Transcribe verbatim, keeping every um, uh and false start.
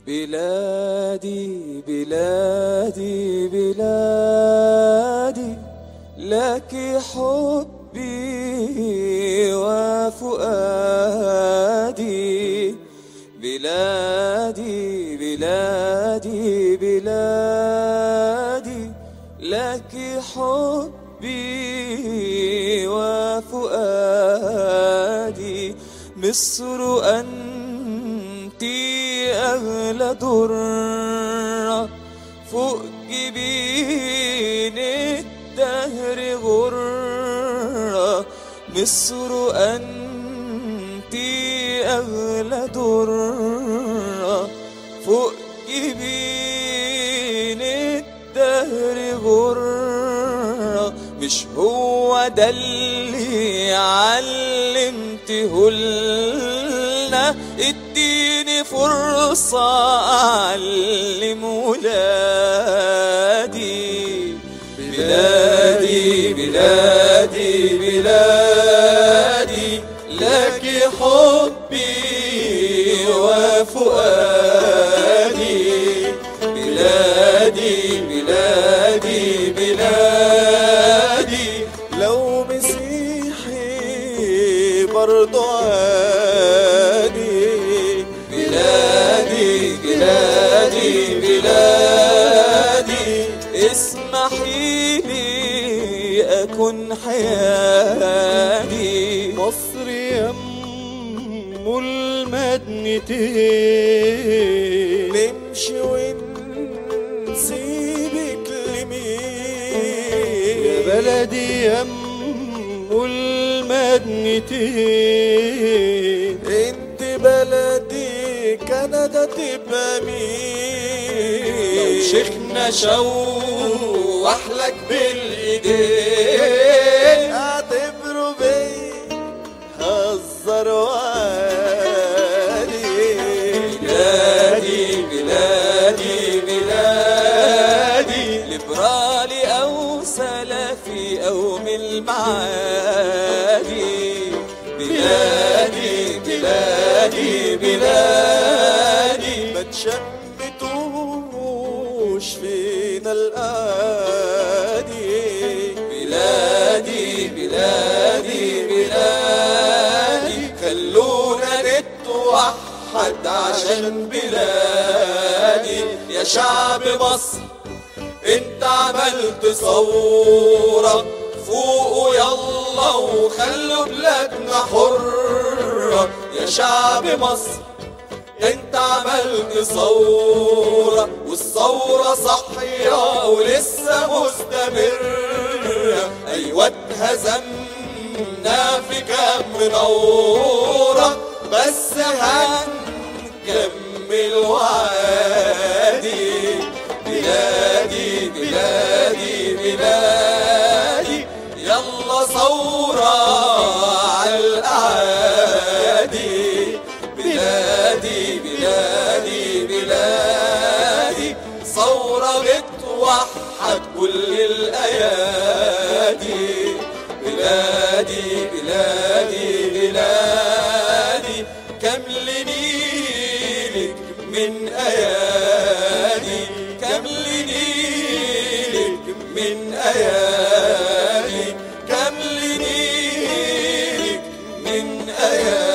بلادي بلادي بلادي لك حبي وفؤادي. بلادي بلادي بلادي لك حبي وفؤادي. مصر أنت أغلى درة فوق جبين الدهر غرة. مصر أنت أغلى درة فوق جبين الدهر غرة. مش هو ده اللي علمته لنا؟ اديني فرصة أعلم ولادي. بلادي بلادي بلادي لك حبي وفؤادي. بلادي بلادي بلادي لو مسيحي برضو عادي. بلادي بلادي بلادي اسمحي لي أكون حيادي. مصر يم المدنتين نمشي ونسيبك لمين؟ يا بلدي يم المدنتين. انت بلدي كندا تبقى مين؟ لو شيخنا شوح لك بالايدين اعتبره بي هزر وعادي. بلادي بلادي بلادي ليبرالي او سلفي او من المعادي. بلادي بلادي بلادي ما تشمتوش فينا الآدي. بلادي بلادي بلادي خلونا نتوحد عشان بلادي. يا شعب مصر انت عملت ثورة فوقوا يلا وخلوا بلادنا حرة. يا شعب مصر انت عملت ثورة والثورة صحية ولسه مستمرة. ايوه اتهزمنا في كام منورة بس هنكمل وعادي. بلادي بلادي بلادي يلا ثورة عالأعادي. بلادي بلادي بلادي ثورة بتوحد كل الأيادي. بلادي بلادي بلادي كامل نيلك من أيادي. كامل نيلك من أيادي. كامل نيلك من أيادي.